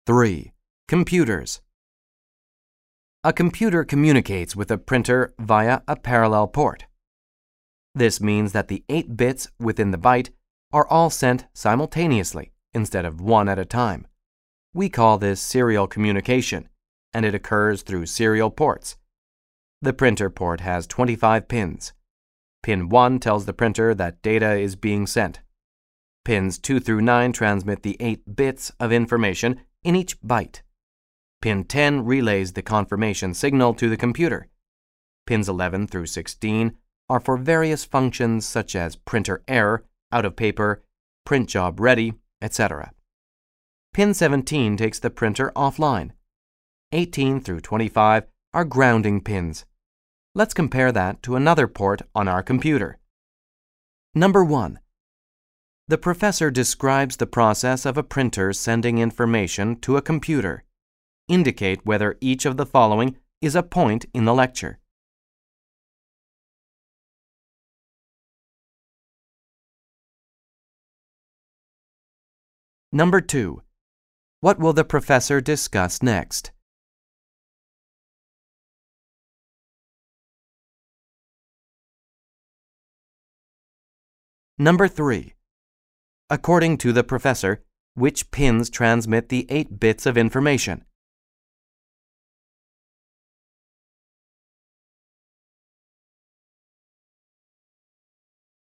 3. Computers. A computer communicates with a printer via a parallel port. This means that the 8 bits within the byte are all sent simultaneously instead of one at a time. We call this serial communication, and it occurs through serial ports. The printer port has 25 pins. Pin 1 tells the printer that data is being sent. Pins 2 through 9 transmit the 8 bits of information in each byte. Pin 10 relays the confirmation signal to the computer. Pins 11 through 16 are for various functions such as printer error, out of paper, print job ready, etc. Pin 17 takes the printer offline. 18 through 25 are grounding pins. Let's compare that to another port on our computer. Number 1. The professor describes the process of a printer sending information to a computer. Indicate whether each of the following is a point in the lecture. Number 2. What will the professor discuss next? Number 3. According to the professor, which pins transmit the 8 bits of information?